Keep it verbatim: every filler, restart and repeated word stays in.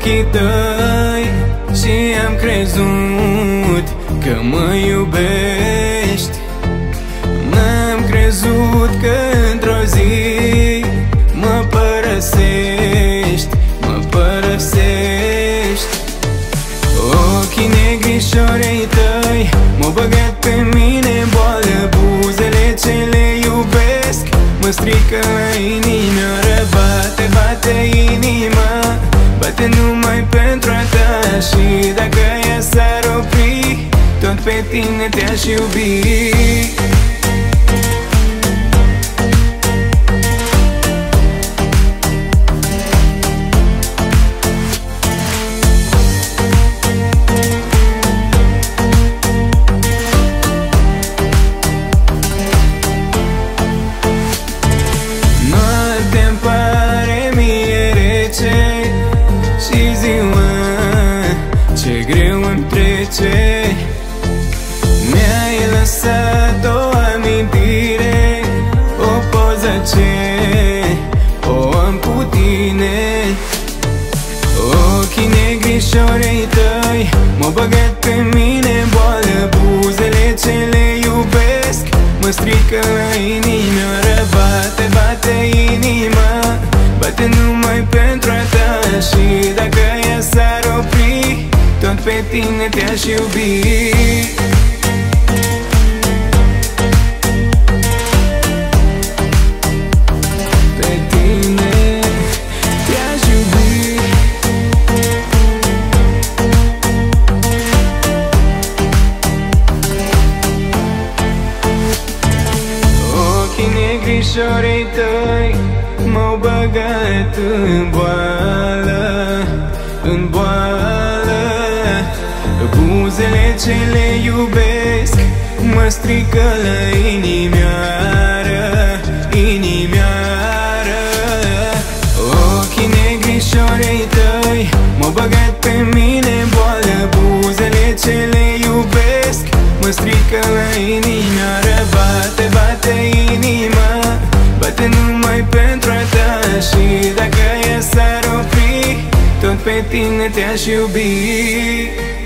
ochii tăi și am crezut că mă iubești. N-am crezut că într-o zi mă părăsești, mă părăsești. Ochii negrișorei tăi m-au băgat pe mine în boală. Buzele ce le iubesc mă strică la inimioară. Bate, bate inima, bate numai pentru a ta. Și dacă ea s-ar opri, tot pe tine te-aș iubi. Și ziua ce greu îmi trece. Mi-ai lăsat o amintire, o poză ce o am cu tine. Ochii negrișorei tăi m-au băgat pe mine în boală. Buzele ce le iubesc mă strică la inimioară. Bate, bate inima, bate numai pentru a ta. Și dacă ea s-ar opri, tot pe tine te-aș iubi. Pe tine te-aș iubi. Ochii negrișorei tăi m-au băgat în boală, în boală. Buzele ce le iubesc mă strică la inimioară, inimioară. Ochii negrișorei tăi m-au băgat pe mine în boală. Buzele ce le iubesc mă strică la inimioară. Bate, bate inima, bate numai pentru a ta. Și dacă ea s-ar opri, tot pe tine te-aș iubi.